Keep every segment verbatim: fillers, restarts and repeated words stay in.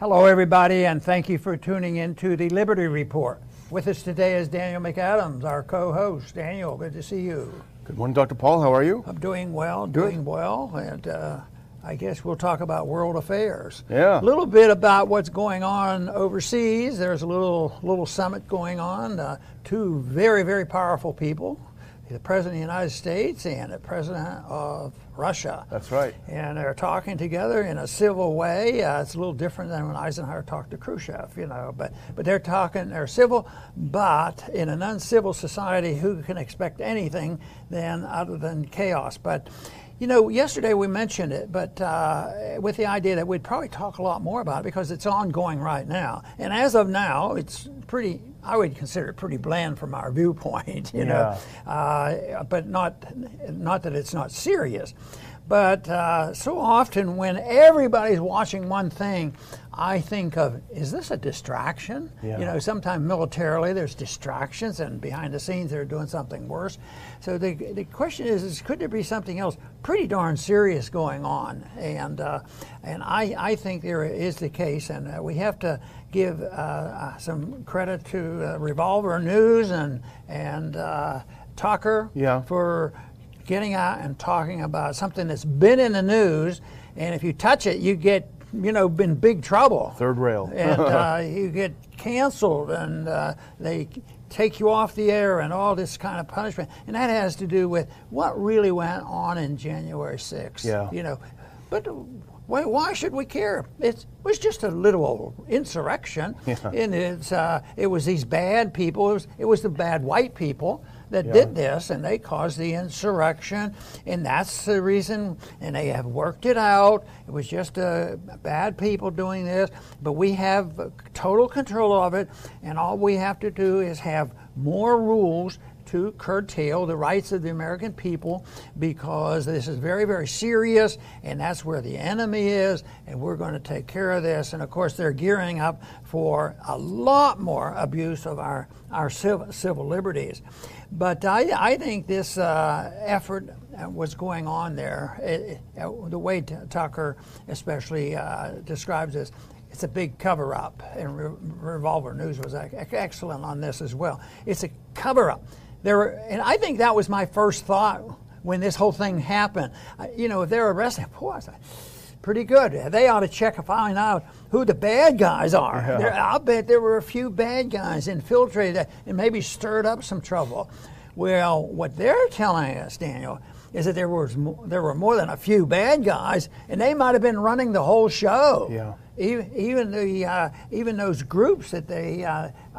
Hello, everybody, and thank you for tuning in to the Liberty Report. With us today is Daniel McAdams, our co-host. Daniel, good to see you. Good morning, Doctor Paul. How are you? I'm doing well, doing Good. well, and uh, I guess we'll talk about world affairs. Yeah. A little bit about what's going on overseas. There's a little little summit going on. Uh, two very, very powerful people, the President of the United States and the President of Russia. That's right. And they're talking together in a civil way. Uh, it's a little different than when Eisenhower talked to Khrushchev, you know. But but they're talking, they're civil, but in an uncivil society, who can expect anything then other than chaos? But you know, yesterday we mentioned it, but uh, with the idea that we'd probably talk a lot more about it because it's ongoing right now. And as of now, it's pretty, I would consider it pretty bland from our viewpoint, you Yeah. know, uh, but not, not that it's not serious. But uh, so often when everybody's watching one thing, I think of, is this a distraction? Yeah. You know, sometimes militarily there's distractions and behind the scenes they're doing something worse. So the the question is, is could there be something else pretty darn serious going on? And uh, and I, I think there is the case, and uh, we have to give uh, uh, some credit to uh, Revolver News and, and uh, Tucker Yeah. for getting out and talking about something that's been in the news, and if you touch it, you get, you know, in big trouble. Third rail. And uh, you get canceled, and uh, they take you off the air, and all this kind of punishment. And that has to do with what really went on in January sixth. Yeah. You know, but why, why should we care? It's, it was just a little insurrection, Yeah. and it's uh, it was these bad people. It was, it was the bad white people that Yeah. did this, and they caused the insurrection, and that's the reason, and they have worked it out. It was just uh, bad people doing this, but we have uh, total control of it, and all we have to do is have more rules to curtail the rights of the American people, because this is very, very serious, and that's where the enemy is, and we're going to take care of this. And of course, they're gearing up for a lot more abuse of our, our civil, civil liberties. But I, I think this uh, effort was going on there, it, it, the way T- Tucker especially uh, describes this, it's a big cover-up, and Re- Revolver News was ac- excellent on this as well. It's a cover-up. There were, and I think that was my first thought when this whole thing happened. Uh, you know, if they're arrested, boy, I thought, pretty good. They ought to check and find out who the bad guys are. Yeah. There, I'll bet there were a few bad guys infiltrated and maybe stirred up some trouble. Well, what they're telling us, Daniel, is that there was mo- there were more than a few bad guys, and they might have been running the whole show. Yeah. Even even the uh, even those groups that they uh, uh,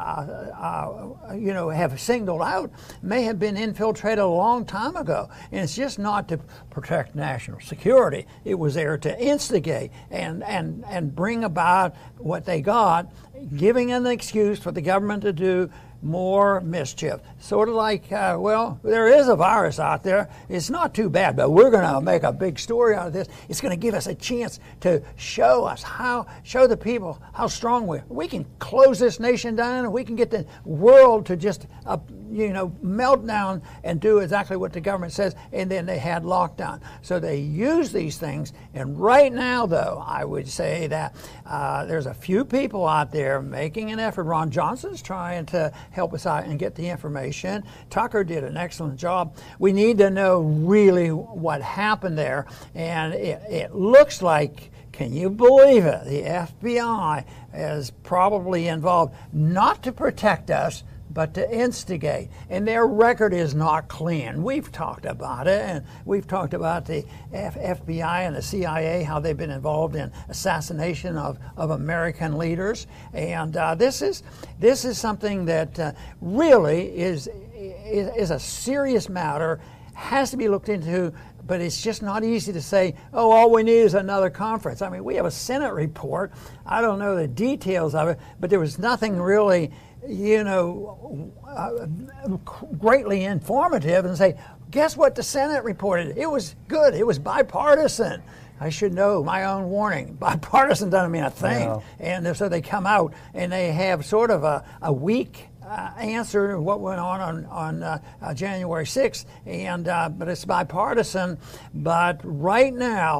uh, you know have singled out may have been infiltrated a long time ago, and it's just not to protect national security. It was there to instigate and and and bring about what they got, giving an excuse for the government to do more mischief. Sort of like, uh, well, there is a virus out there. It's not too bad, but we're going to make a big story out of this. It's going to give us a chance to show us how, show the people how strong we are. We can close this nation down, and we can get the world to just, uh, you know, melt down and do exactly what the government says, and then they had lockdown. So they use these things, and right now, though, I would say that uh, there's a few people out there making an effort. Ron Johnson's trying to help us out and get the information. Tucker did an excellent job. We need to know really what happened there, and it, it looks like, can you believe it, the F B I is probably involved, not to protect us, but to instigate. And their record is not clean. We've talked about it, and we've talked about the F B I and the C I A, how they've been involved in assassination of, of American leaders. And uh, this is this is something that uh, really is, is is a serious matter, has to be looked into. But it's just not easy to say, oh, all we need is another conference. I mean, we have a Senate report. I don't know the details of it, but there was nothing really, you know, uh, greatly informative, and say, guess what the Senate reported? It was good. It was bipartisan. I should know, my own warning. Bipartisan doesn't mean a thing. Yeah. And so they come out and they have sort of a, a weak uh, answer to what went on on, on uh, uh, January sixth, and uh, but it's bipartisan. But right now,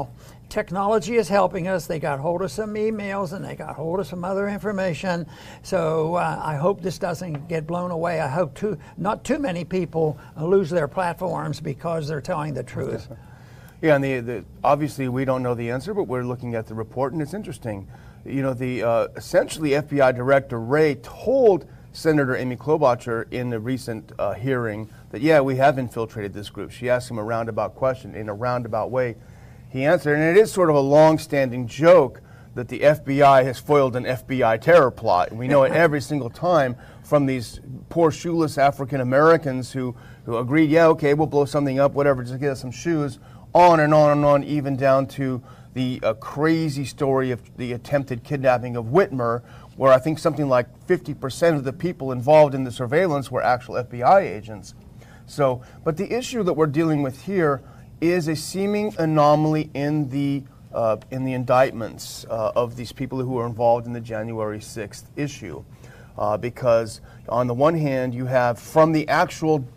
technology is helping us. They got hold of some emails and they got hold of some other information. So uh, I hope this doesn't get blown away. I hope too, not too many people lose their platforms because they're telling the truth. Yeah, and the, the, obviously we don't know the answer, but we're looking at the report, and it's interesting. You know, the uh, essentially F B I Director Wray told Senator Amy Klobuchar in a recent uh, hearing that, yeah, we have infiltrated this group. She asked him a roundabout question in a roundabout way. He answered, and it is sort of a long-standing joke that the F B I has foiled an F B I terror plot. And we know it every single time from these poor shoeless African Americans who, who agreed, yeah, okay, we'll blow something up, whatever, just get us some shoes, on and on and on, even down to the uh, crazy story of the attempted kidnapping of Whitmer, where I think something like fifty percent of the people involved in the surveillance were actual F B I agents. So, but the issue that we're dealing with here is a seeming anomaly in the uh, in the indictments uh, of these people who were involved in the January sixth issue, uh, because on the one hand you have from the actual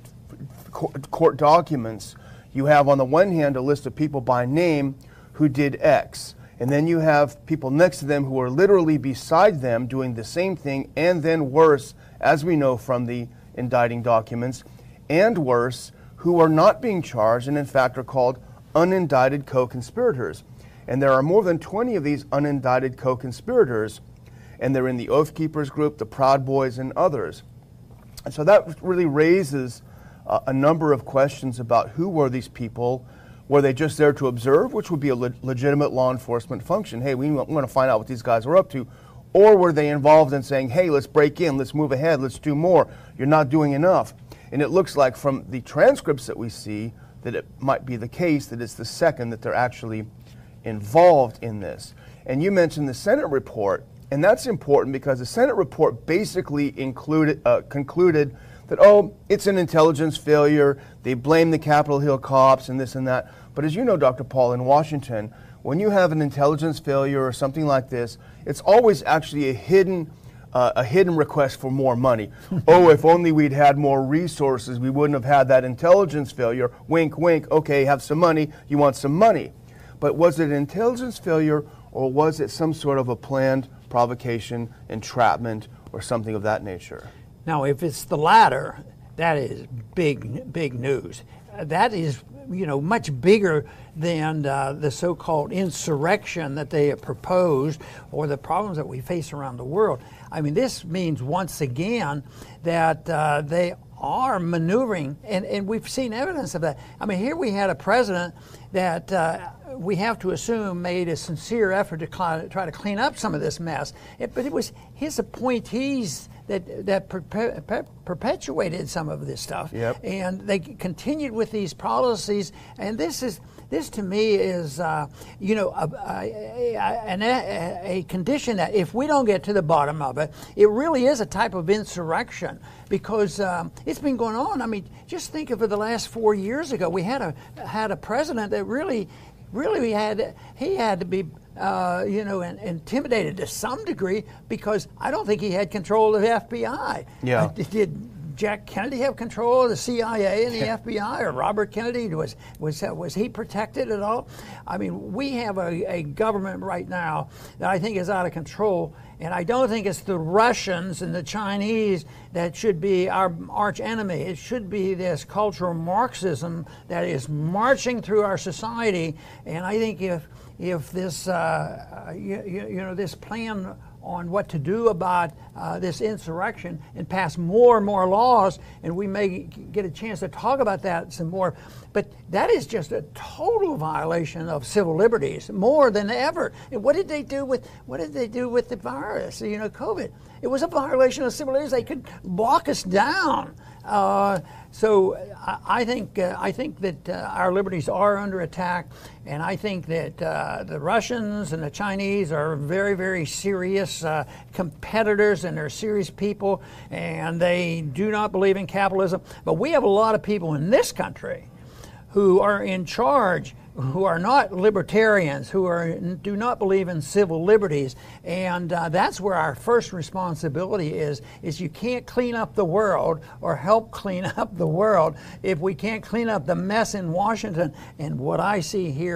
court documents, you have on the one hand a list of people by name who did X. And then you have people next to them who are literally beside them doing the same thing, and then worse, as we know from the indicting documents, and worse, who are not being charged and in fact are called unindicted co-conspirators. And there are more than twenty of these unindicted co-conspirators, and they're in the Oath Keepers group, the Proud Boys, and others. And so that really raises uh, a number of questions about who were these people. Were they just there to observe, which would be a le legitimate law enforcement function? Hey, we want to find out what these guys are up to. Or were they involved in saying, hey, let's break in, let's move ahead, let's do more. You're not doing enough. And it looks like from the transcripts that we see that it might be the case that it's the second, that they're actually involved in this. And you mentioned the Senate report, and that's important because the Senate report basically included, uh, concluded that, oh, it's an intelligence failure, they blame the Capitol Hill cops and this and that. But as you know, Doctor Paul, in Washington, when you have an intelligence failure or something like this, it's always actually a hidden uh, a hidden request for more money. Oh, if only we'd had more resources, we wouldn't have had that intelligence failure. Wink, wink, okay, have some money, you want some money. But was it an intelligence failure, or was it some sort of a planned provocation, entrapment, or something of that nature? Now, if it's the latter, that is big, big news. Uh, that is, you know, much bigger than uh, the so-called insurrection that they have proposed or the problems that we face around the world. I mean, this means once again that uh, they are maneuvering, and, and we've seen evidence of that. I mean, here we had a president that uh, we have to assume made a sincere effort to try to clean up some of this mess. It, but it was his appointees that that perpe perpetuated some of this stuff, yep. And they continued with these policies. And this is this to me is uh, you know a, a, a, a condition that if we don't get to the bottom of it, it really is a type of insurrection, because um, it's been going on. I mean, just think of it. The last four years ago, we had a had a president that really, really had he had to be. Uh, you know, and, intimidated to some degree, because I don't think he had control of the F B I. Yeah. Uh, did Jack Kennedy have control of the C I A and the F B I, or Robert Kennedy? Was was uh, was he protected at all? I mean, we have a, a government right now that I think is out of control, and I don't think it's the Russians and the Chinese that should be our arch enemy. It should be this cultural Marxism that is marching through our society. And I think if if this uh, you, you know this plan on what to do about uh, this insurrection and pass more and more laws, and we may get a chance to talk about that some more. But that is just a total violation of civil liberties, more than ever. And what did they do with what did they do with the virus? You know, COVID. It was a violation of civil liberties. They could lock us down. Uh, so I, I think uh, I think that uh, our liberties are under attack, and I think that uh, the Russians and the Chinese are very, very serious uh, competitors, and they're serious people, and they do not believe in capitalism. But we have a lot of people in this country who are in charge, who are not libertarians, who are do not believe in civil liberties, and uh, that's where our first responsibility is. Is you can't clean up the world or help clean up the world if we can't clean up the mess in Washington. And what I see here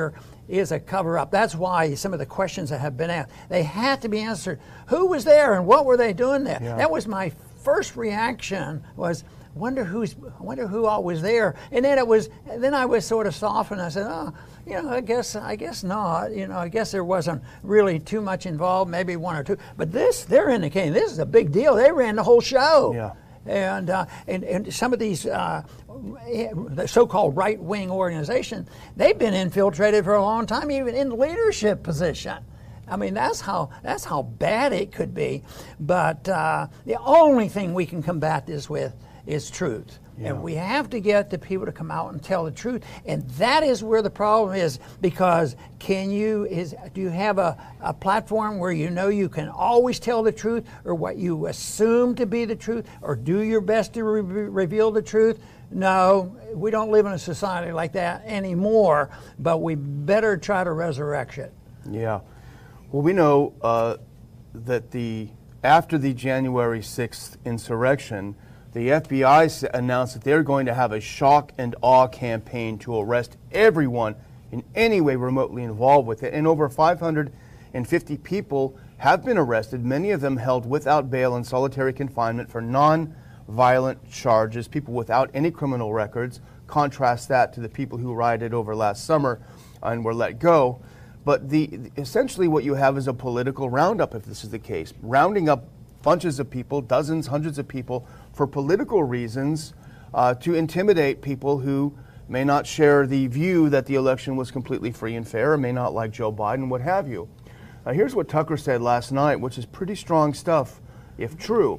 is a cover-up. That's why some of the questions that have been asked, they had to be answered. Who was there and what were they doing there? Yeah. That was my first reaction, was wonder who's wonder who all was there. And then it was then I was sort of softened. I said, oh, you know, I guess I guess not. You know, I guess there wasn't really too much involved, maybe one or two. But this, they're indicating this is a big deal. They ran the whole show. Yeah. And, uh, and and some of these uh, the so-called right-wing organizations, they've been infiltrated for a long time, even in leadership position. I mean, that's how that's how bad it could be. But uh, the only thing we can combat this with is truth. Yeah. And we have to get the people to come out and tell the truth. And that is where the problem is, because can you, is, do you have a, a platform where you know you can always tell the truth, or what you assume to be the truth, or do your best to re- reveal the truth? No, we don't live in a society like that anymore, but we better try to resurrect it. Yeah. Well, we know uh, that the after the January sixth insurrection, the F B I announced that they're going to have a shock and awe campaign to arrest everyone in any way remotely involved with it. And over five hundred fifty people have been arrested, many of them held without bail in solitary confinement for non-violent charges, people without any criminal records. Contrast that to the people who rioted over last summer and were let go. But the essentially what you have is a political roundup, if this is the case, rounding up bunches of people, dozens, hundreds of people, for political reasons, uh, to intimidate people who may not share the view that the election was completely free and fair, or may not like Joe Biden, what have you. Uh, here's what Tucker said last night, which is pretty strong stuff, if true.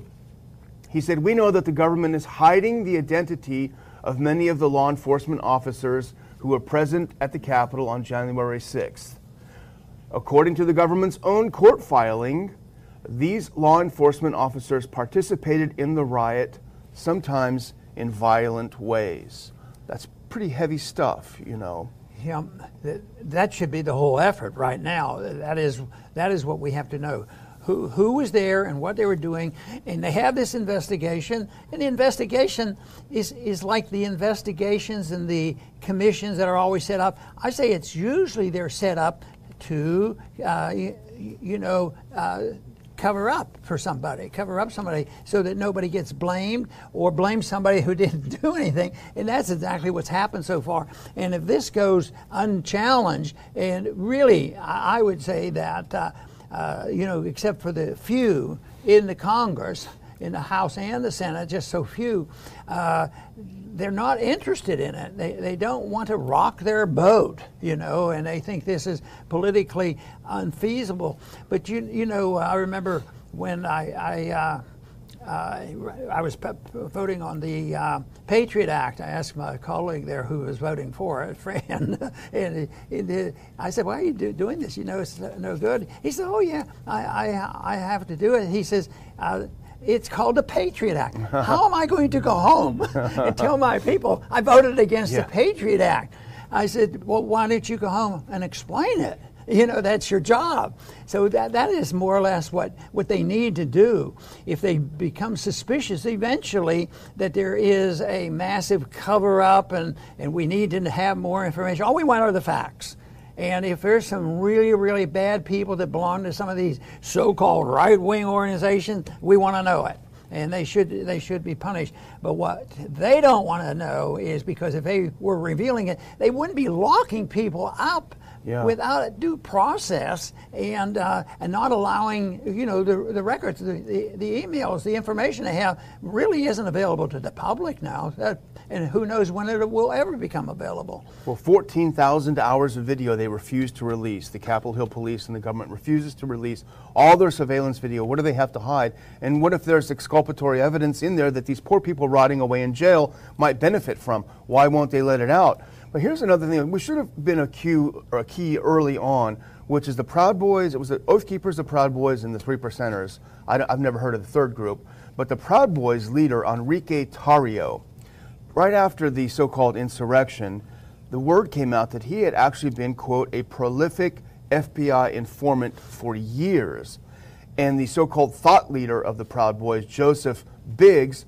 He said, "We know that the government is hiding the identity of many of the law enforcement officers who were present at the Capitol on January sixth. According to the government's own court filing, these law enforcement officers participated in the riot, sometimes in violent ways." That's pretty heavy stuff, you know. Yeah, that should be the whole effort right now. That is that is what we have to know. Who who was there and what they were doing. And they have this investigation, and the investigation is, is like the investigations and the commissions that are always set up. I say it's usually they're set up to, uh, you, you know, uh, cover up for somebody, cover up somebody so that nobody gets blamed, or blame somebody who didn't do anything. And that's exactly what's happened so far. And if this goes unchallenged, and really, I would say that, uh, uh, you know, except for the few in the Congress, in the House and the Senate, just so few, uh, they're not interested in it. They they don't want to rock their boat, you know, and they think this is politically unfeasible. But you you know, I remember when I I, uh, uh, I was p- voting on the uh, Patriot Act. I asked my colleague there who was voting for it, a friend, and he, he, I said, "Why are you do, doing this? You know, it's no good." He said, "Oh yeah, I I, I have to do it." He says. Uh, It's called the Patriot Act. How am I going to go home and tell my people I voted against yeah. the Patriot Act? I said, well, why don't you go home and explain it? You know, that's your job. So that that is more or less what, what they need to do. If they become suspicious eventually that there is a massive cover-up and, and we need to have more information, all we want are the facts. And if there's some really, really bad people that belong to some of these so-called right-wing organizations, we want to know it. And they should they should be punished. But what they don't want to know is, because if they were revealing it, they wouldn't be locking people up yeah. without a due process, and uh, and not allowing, you know, the the records, the, the, the emails, the information they have really isn't available to the public now. That, and who knows when it will ever become available. Well, fourteen thousand hours of video they refuse to release. The Capitol Hill Police and the government refuses to release all their surveillance video. What do they have to hide? And what if there's exculpatory evidence in there that these poor people rotting away in jail might benefit from? Why won't they let it out? But here's another thing. We should have been a cue or a key early on, which is the Proud Boys. It was the Oath Keepers, the Proud Boys, and the Three Percenters. I, I've never heard of the third group. But the Proud Boys leader, Enrique Tarrio, right after the so-called insurrection, the word came out that he had actually been, quote, a prolific F B I informant for years. And the so-called thought leader of the Proud Boys, Joseph Biggs,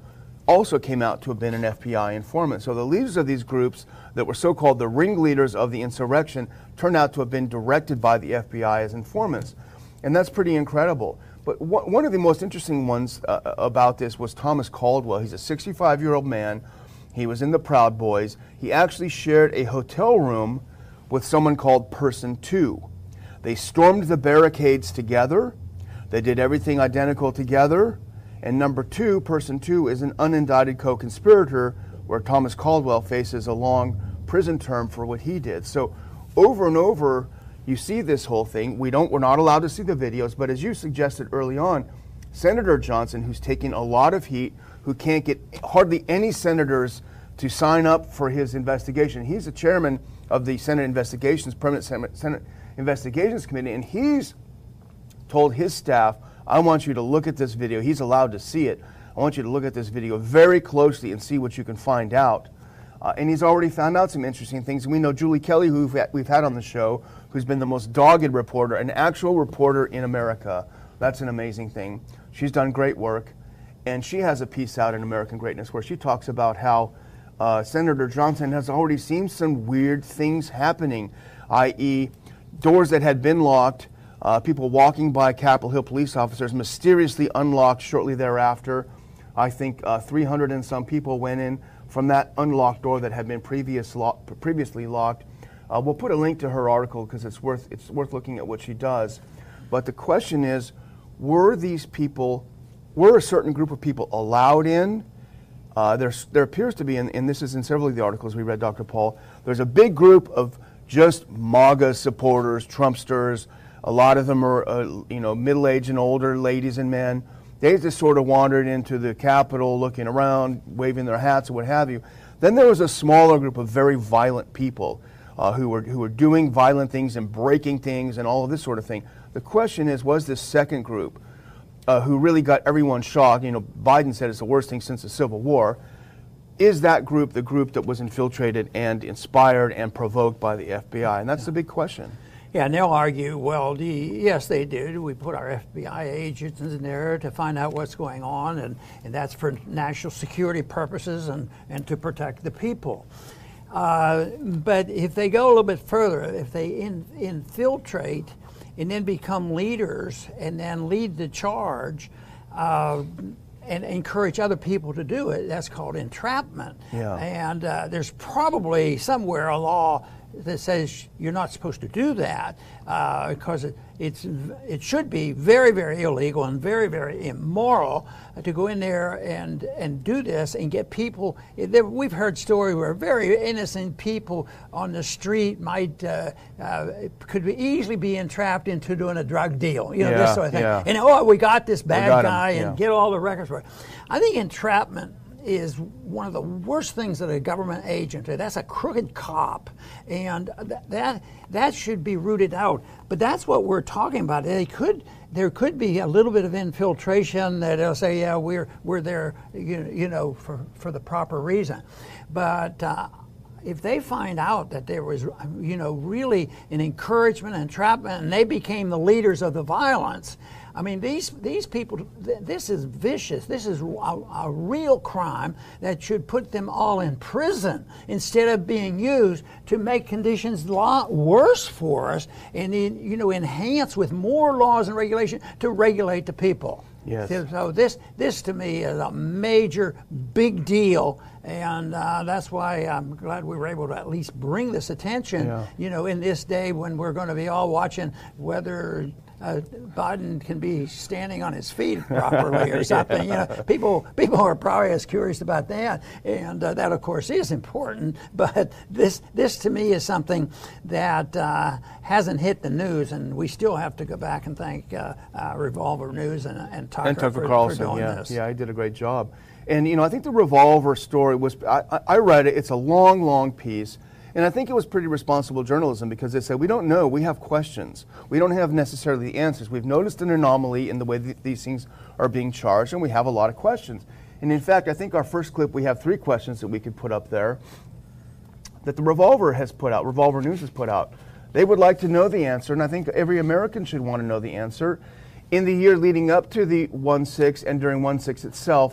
also came out to have been an F B I informant. So the leaders of these groups that were so-called the ringleaders of the insurrection turned out to have been directed by the F B I as informants. And that's pretty incredible. But one of the most interesting ones uh, about this was Thomas Caldwell. He's a sixty-five-year-old man. He was in the Proud Boys. He actually shared a hotel room with someone called Person Two. They stormed the barricades together. They did everything identical together. And number two, Person Two, is an unindicted co-conspirator where Thomas Caldwell faces a long prison term for what he did. So over and over, you see this whole thing. We don't, we're not allowed to see the videos, but as you suggested early on, Senator Johnson, who's taking a lot of heat, who can't get hardly any senators to sign up for his investigation. He's the chairman of the Senate Investigations, Permanent Senate, Senate Investigations Committee, and he's told his staff, I want you to look at this video. He's allowed to see it. I want you to look at this video very closely and see what you can find out. Uh, and he's already found out some interesting things. And we know Julie Kelly, who we've, we've had on the show, who's been the most dogged reporter, an actual reporter in America. That's an amazing thing. She's done great work. And she has a piece out in American Greatness where she talks about how uh, Senator Johnson has already seen some weird things happening, that is doors that had been locked, uh, people walking by Capitol Hill police officers mysteriously unlocked shortly thereafter. I think uh, three hundred and some people went in from that unlocked door that had been previous lo- previously locked. Uh, we'll put a link to her article because it's worth it's worth looking at what she does. But the question is, were these people, were a certain group of people allowed in? Uh, there's, there appears to be, and, and this is in several of the articles we read, Doctor Paul, there's a big group of just MAGA supporters, Trumpsters. A lot of them are, uh, you know, middle-aged and older ladies and men. They just sort of wandered into the Capitol, looking around, waving their hats or what have you. Then there was a smaller group of very violent people uh, who were who were doing violent things and breaking things and all of this sort of thing. The question is, was this second group uh, who really got everyone shocked? You know, Biden said it's the worst thing since the Civil War. Is that group the group that was infiltrated and inspired and provoked by the F B I? And that's yeah. the big question. Yeah, and they'll argue, well, the, yes, they did. We put our F B I agents in there to find out what's going on, and, and that's for national security purposes and, and to protect the people. Uh, but if they go a little bit further, if they in, infiltrate and then become leaders and then lead the charge, uh, and encourage other people to do it, that's called entrapment. Yeah. And uh, there's probably somewhere a law that says you're not supposed to do that uh, because it, it's it should be very, very illegal and very, very immoral to go in there and and do this and get people. There, we've heard stories where very innocent people on the street might uh, uh, could be easily be entrapped into doing a drug deal, you know, yeah, this sort of thing. Yeah. And oh, we got this bad got guy him. and Yeah. get all the records for it. I think entrapment is one of the worst things that a government agent did. That's a crooked cop, and th- that that should be rooted out. But that's what we're talking about. They could there could be a little bit of infiltration that they'll say, yeah, we're we're there, you, you know, for for the proper reason. But uh, if they find out that there was, you know, really an encouragement and entrapment, and they became the leaders of the violence. I mean, these these people, th- this is vicious. This is a, a real crime that should put them all in prison instead of being used to make conditions a lot worse for us and, you know, enhance with more laws and regulation to regulate the people. Yes. So this, this to me is a major, big deal, and uh, that's why I'm glad we were able to at least bring this attention, Yeah. you know, in this day when we're going to be all watching whether Uh, Biden can be standing on his feet properly or something. You know, people people are probably as curious about that, and uh, that of course is important. But this this to me is something that uh, hasn't hit the news, and we still have to go back and thank uh, uh, Revolver News and, and Tucker, and Tucker for, Carlson, for doing yeah, this. yeah, he did a great job. And you know, I think the Revolver story was. I, I read it. It's a long, long piece. And I think it was pretty responsible journalism because they said, we don't know, we have questions. We don't have necessarily the answers. We've noticed an anomaly in the way that these things are being charged, and we have a lot of questions. And in fact, I think our first clip, we have three questions that we could put up there that the Revolver has put out, Revolver News has put out. They would like to know the answer, and I think every American should want to know the answer. In the year leading up to the one six and during one six itself,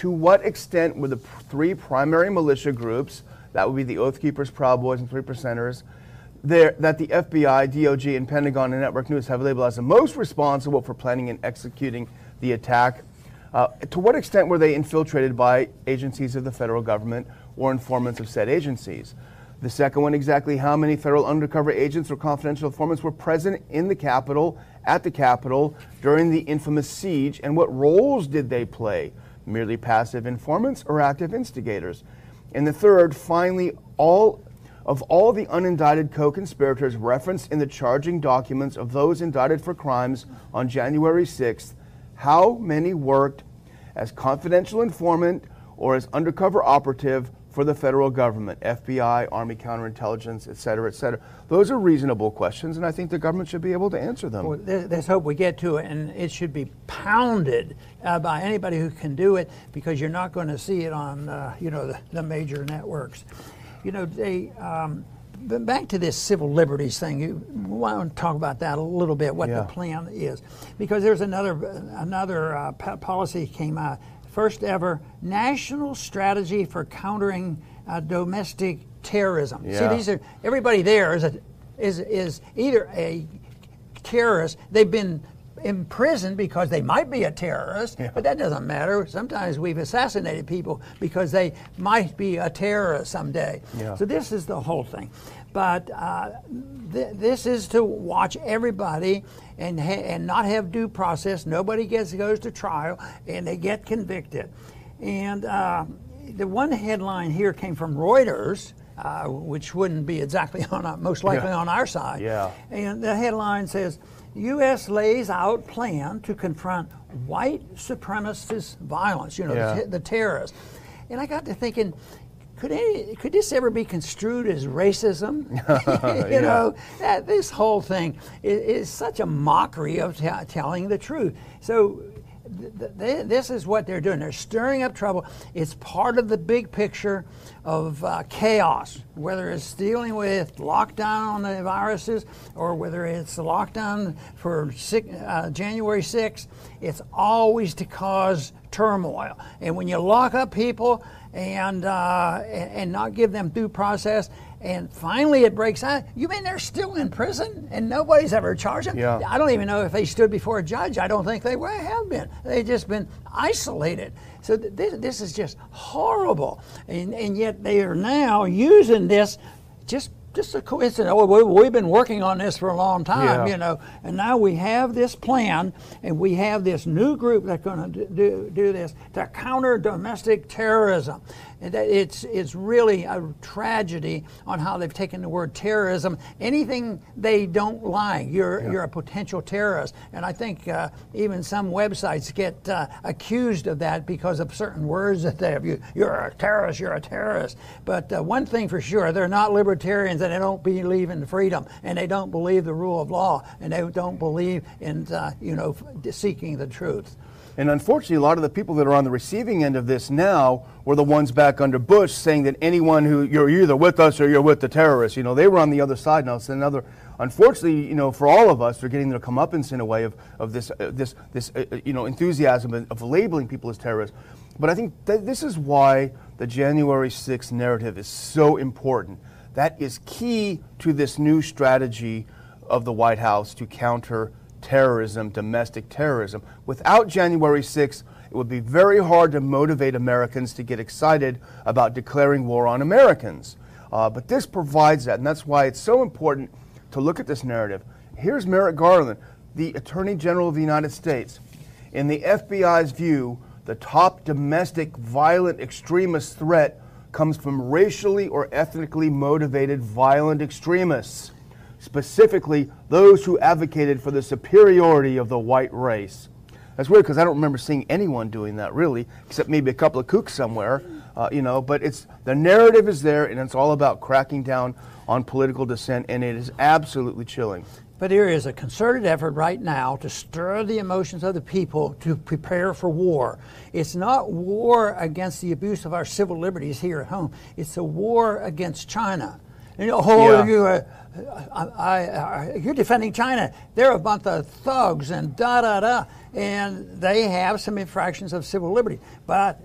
to what extent were the p- three primary militia groups, that would be the Oath Keepers, Proud Boys, and Three Percenters, there, that the F B I, D O J, and Pentagon and Network News have labeled as the most responsible for planning and executing the attack? Uh, to what extent were they infiltrated by agencies of the federal government or informants of said agencies? The second one, exactly how many federal undercover agents or confidential informants were present in the Capitol, at the Capitol, during the infamous siege, and what roles did they play? Merely passive informants or active instigators? And the third, finally, all of all the unindicted co-conspirators referenced in the charging documents of those indicted for crimes on January sixth, how many worked as confidential informant or as undercover operative for the federal government, F B I, Army counterintelligence, et cetera, et cetera? Those are reasonable questions, and I think the government should be able to answer them. Well, let's hope we get to it, and it should be pounded uh, by anybody who can do it, because you're not going to see it on, uh, you know, the, the major networks. You know, they. Um, But back to this civil liberties thing, you want to talk about that a little bit, what yeah. the plan is. Because there's another another uh, policy came out, first ever national strategy for countering uh, domestic terrorism. Yeah. See, these are, everybody there is, a, is, is either a terrorist, they've been imprisoned because they might be a terrorist, yeah. but that doesn't matter. Sometimes we've assassinated people because they might be a terrorist someday. Yeah. So this is the whole thing. But uh, th- this is to watch everybody and ha- and not have due process. Nobody gets goes to trial, and they get convicted. And uh, the one headline here came from Reuters, uh, which wouldn't be exactly on our, most likely yeah. on our side. Yeah. And the headline says, U S lays out plan to confront white supremacist violence, you know, yeah. the, the terrorists. And I got to thinking, could any, could this ever be construed as racism? you yeah. know, that, this whole thing is, is such a mockery of t- telling the truth. So th- th- this is what they're doing. They're stirring up trouble. It's part of the big picture of uh, chaos, whether it's dealing with lockdown on the viruses or whether it's the lockdown for six, uh, January sixth. It's always to cause turmoil. And when you lock up people and uh, and, and not give them due process, and finally it breaks out, you mean they're still in prison and nobody's ever charged them? Yeah. I don't even know if they stood before a judge. I don't think they were, have been. They've just been isolated. So th- this, this is just horrible. And, and yet they are now using this just just a coincidence. Oh, we, we've been working on this for a long time, yeah. you know, and now we have this plan, and we have this new group that's going to do, do this to counter domestic terrorism. And that it's it's really a tragedy on how they've taken the word terrorism. Anything they don't like, you're yeah. you're a potential terrorist. And I think uh, even some websites get uh, accused of that because of certain words that they have. You, you're a terrorist, you're a terrorist. But uh, one thing for sure, they're not libertarians, and they don't believe in freedom, and they don't believe the rule of law, and they don't believe in uh, you know seeking the truth. And unfortunately, a lot of the people that are on the receiving end of this now were the ones back under Bush saying that anyone who, you're either with us or you're with the terrorists. You know, they were on the other side now. So another, unfortunately, you know, for all of us, they're getting their comeuppance in a way of, of this, uh, this, this uh, you know, enthusiasm of labeling people as terrorists. But I think that this is why the January sixth narrative is so important. That is key to this new strategy of the White House to counter terrorism, domestic terrorism. Without January sixth, it would be very hard to motivate Americans to get excited about declaring war on Americans. Uh, but this provides that, and that's why it's so important to look at this narrative. Here's Merrick Garland, the Attorney General of the United States. In the F B I's view, the top domestic violent extremist threat comes from racially or ethnically motivated violent extremists, specifically those who advocated for the superiority of the white race. That's weird because I don't remember seeing anyone doing that really, except maybe a couple of kooks somewhere, uh, you know, but it's the narrative is there, and it's all about cracking down on political dissent, and it is absolutely chilling. But there is a concerted effort right now to stir the emotions of the people to prepare for war. It's not war against the abuse of our civil liberties here at home. It's a war against China. You know, oh, Yeah. you, uh, I, I, I, you're defending China. They're a bunch of thugs and da da da, and they have some infractions of civil liberty. But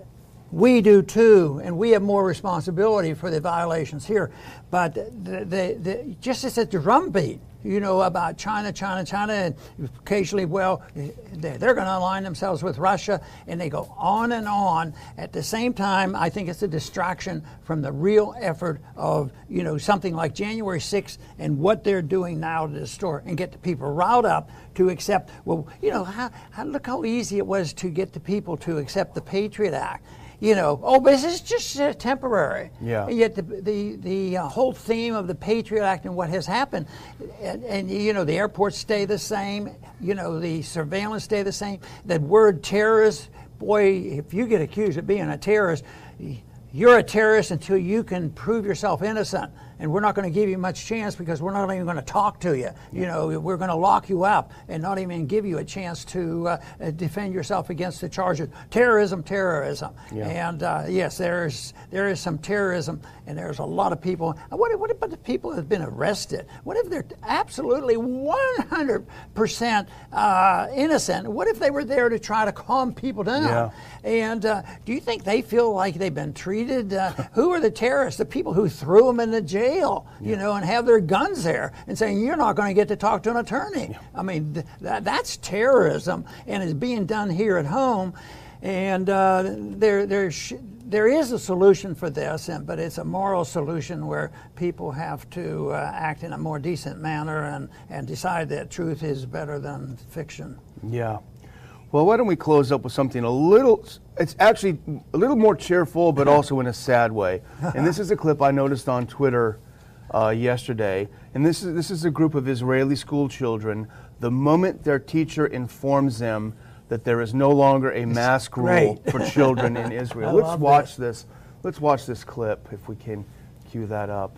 We do too, and we have more responsibility for the violations here. But the, the, the, just as a drumbeat, you know, about China, China, China, and occasionally, well, they're going to align themselves with Russia, and they go on and on. At the same time, I think it's a distraction from the real effort of, you know, something like January sixth and what they're doing now to destroy and get the people riled up to accept, well, you know, how, how, look how easy it was to get the people to accept the Patriot Act. You know, oh, but this is just uh, temporary. Yeah. And yet the the, the uh, whole theme of the Patriot Act and what has happened, and, and you know, the airports stay the same. You know, the surveillance stay the same. That word terrorist, boy, if you get accused of being a terrorist, you're a terrorist until you can prove yourself innocent. And we're not going to give you much chance because we're not even going to talk to you. You know, we're going to lock you up and not even give you a chance to uh, defend yourself against the charges. Terrorism, terrorism. Yeah. And uh, yes, there's there is some terrorism, and there's a lot of people. What, what about the people that have been arrested? What if they're absolutely one hundred percent uh, innocent? What if they were there to try to calm people down? Yeah. And uh, do you think they feel like they've been treated? Uh, who are the terrorists? The people who threw them in the jail? You yeah. know, and have their guns there and saying you're not going to get to talk to an attorney. Yeah. I mean, th- that, that's terrorism, and it's being done here at home. And uh, there, there, sh- there is a solution for this, and but it's a moral solution where people have to uh, act in a more decent manner and, and decide that truth is better than fiction. Yeah. Well, why don't we close up with something a little, it's actually a little more cheerful, but also in a sad way. And this is a clip I noticed on Twitter uh, yesterday. And this is, this is a group of Israeli school children. The moment their teacher informs them that there is no longer a mask rule for children in Israel. Let's watch this. Let's watch this clip, if we can cue that up.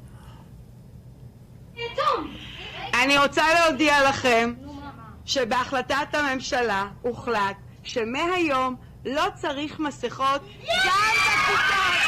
אני רוצה להודיע לכם שבהחלטת הממשלה הוחלט שמהיום לא צריך מסכות גם בכיתות.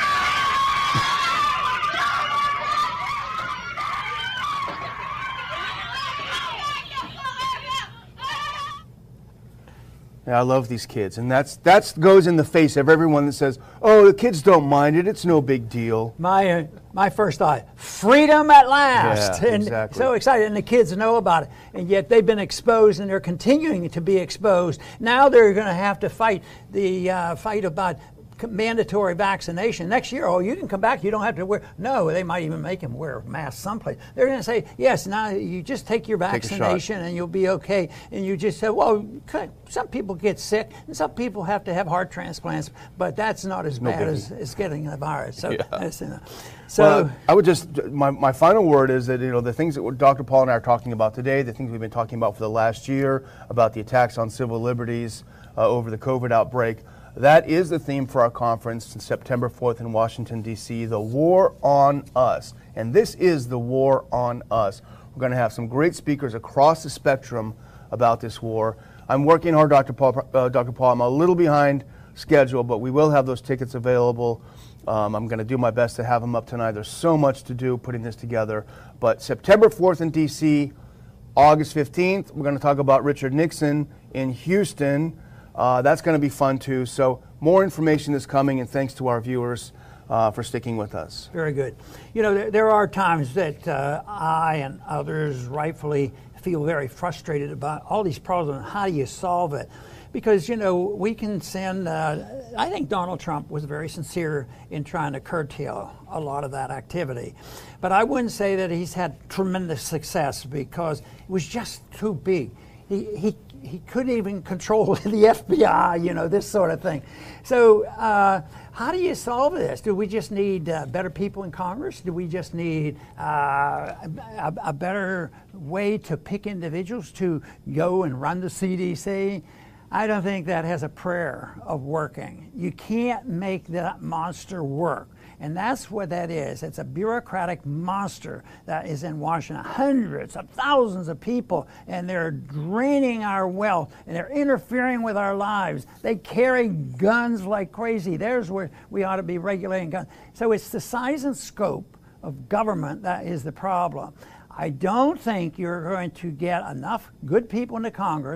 Yeah, I love these kids, and that's that's goes in the face of everyone that says, "Oh, the kids don't mind it; it's no big deal." My uh, my first thought: freedom at last, yeah, and exactly. So excited, and the kids know about it, and yet they've been exposed, and they're continuing to be exposed. Now they're going to have to fight the uh, fight about mandatory vaccination next year. Oh, you can come back. You don't have to wear. No, they might even make them wear masks someplace. They're going to say, yes, now you just take your vaccination take and you'll be okay. And you just say, well, some people get sick and some people have to have heart transplants, but that's not as no bad as, as getting the virus. So, yeah. that's, you know. so well, I would just, my, my final word is that, you know, the things that Doctor Paul and I are talking about today, the things we've been talking about for the last year, about the attacks on civil liberties uh, over the COVID outbreak, that is the theme for our conference on September fourth in Washington, D C, The War on Us. And this is the war on us. We're going to have some great speakers across the spectrum about this war. I'm working hard, Doctor Paul. Uh, Doctor Paul, I'm a little behind schedule, but we will have those tickets available. Um, I'm going to do my best to have them up tonight. There's so much to do putting this together. But September fourth in D C, August fifteenth, we're going to talk about Richard Nixon in Houston. Uh, that's going to be fun too. So more information is coming, and thanks to our viewers uh, for sticking with us. Very good. You know, there, there are times that uh, I and others rightfully feel very frustrated about all these problems and how do you solve it. Because, you know, we can send, uh, I think Donald Trump was very sincere in trying to curtail a lot of that activity. But I wouldn't say that he's had tremendous success because it was just too big. He, he He couldn't even control the F B I, you know, this sort of thing. So uh, how do you solve this? Do we just need uh, better people in Congress? Do we just need uh, a, a better way to pick individuals to go and run the C D C? I don't think that has a prayer of working. You can't make that monster work. And that's what that is. It's a bureaucratic monster that is in Washington. Hundreds of thousands of people, and they're draining our wealth, and they're interfering with our lives. They carry guns like crazy. There's where we ought to be regulating guns. So it's the size and scope of government that is the problem. I don't think you're going to get enough good people into Congress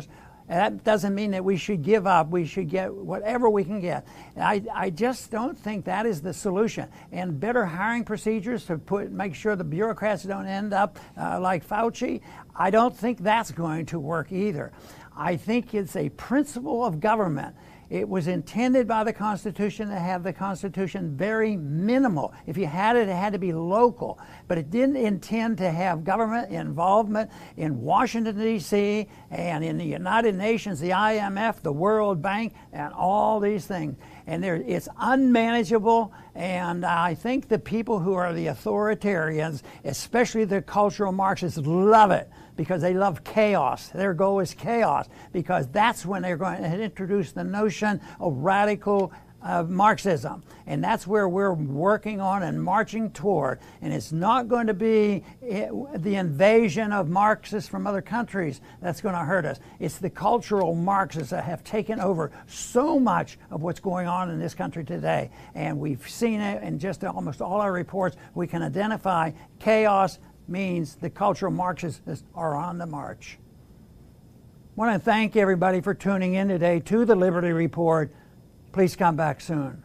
That doesn't mean that we should give up. We should get whatever we can get. I, I just don't think that is the solution. And better hiring procedures to put make sure the bureaucrats don't end up uh, like Fauci, I don't think that's going to work either. I think it's a principle of government. It was intended by the Constitution to have the Constitution very minimal. If you had it, it had to be local. But it didn't intend to have government involvement in Washington, D C, and in the United Nations, the I M F, the World Bank, and all these things. And there, it's unmanageable, and I think the people who are the authoritarians, especially the cultural Marxists, love it because they love chaos. Their goal is chaos because that's when they're going to introduce the notion of radical uh, Marxism. And that's where we're working on and marching toward. And it's not going to be it, the invasion of Marxists from other countries that's going to hurt us. It's the cultural Marxists that have taken over so much of what's going on in this country today. And we've seen it in just almost all our reports. We can identify chaos means the cultural Marxists are on the march. I want to thank everybody for tuning in today to the Liberty Report. Please come back soon.